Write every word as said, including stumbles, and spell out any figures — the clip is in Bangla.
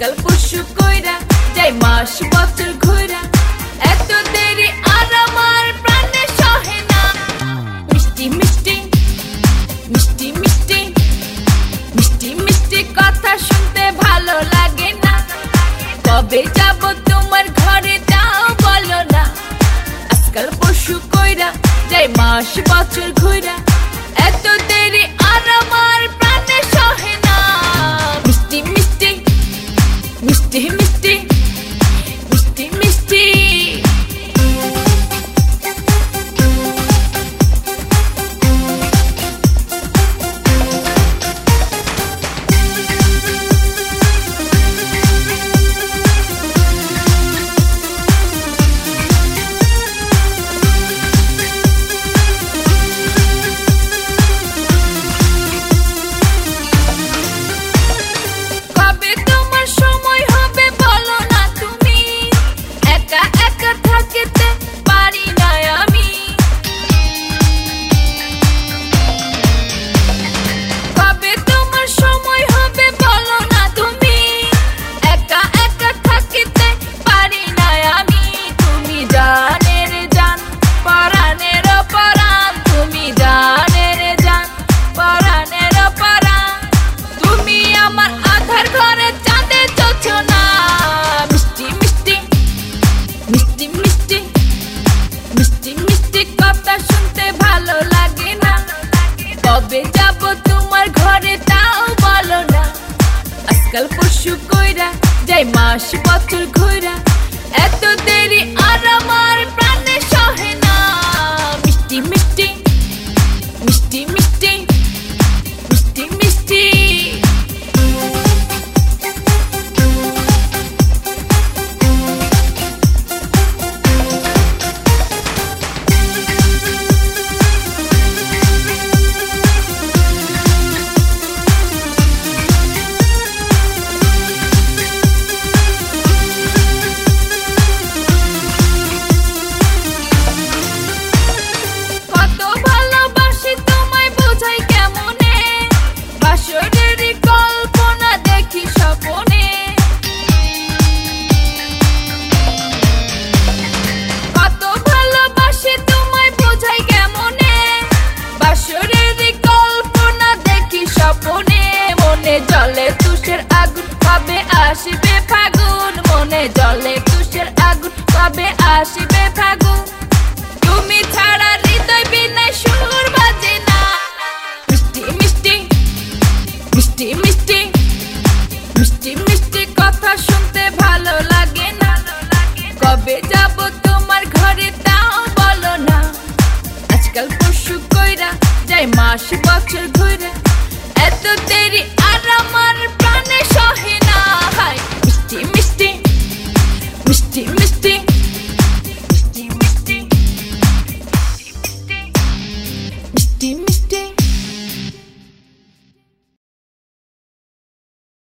আজকাল পশু কইরা যাই মাস বছর ঘুরা এত দেরি আর আমার প্রাণে সহে না মিষ্টি মিষ্টি মিষ্টি মিষ্টি মিষ্টি মিষ্টি কথা শুনতে ভালো লাগে না কবে যাব তোমার ঘরে যাও বলো না আজকাল পশু কইরা যাই মাস বছর ঘুরা এত দেরি আর আমার প্রাণে সহে না মিষ্টি মিষ্টি মিষ্টি মিষ্টি মিষ্টি মিষ্টি আজকাল পশু কইরা যাই মাস বছর ঘুরা এত দেরি আর আমার প্রাণে সহে না মিষ্টি মিষ্টি মিষ্টি মিষ্টি মিষ্টি মিষ্টি জলে তুষের আগুন কবে আসবে ফাগুন মনে জলে তুষের আগুন কবে আসবে ফাগুন তুমি ছাড়া হৃদয় বিনা সুর বাজে না মিষ্টি মিষ্টি মিষ্টি মিষ্টি মিষ্টি মিষ্টি কথা শুনতে ভালো লাগে না কবে যাব তোমার ঘরে তাও বলো না আজকাল পশু কইরা যাই মাস বছর ঘুরে এত দেরি আর আমার প্রাণে সহে না মিষ্টি মিষ্টি মিষ্টি মিষ্টি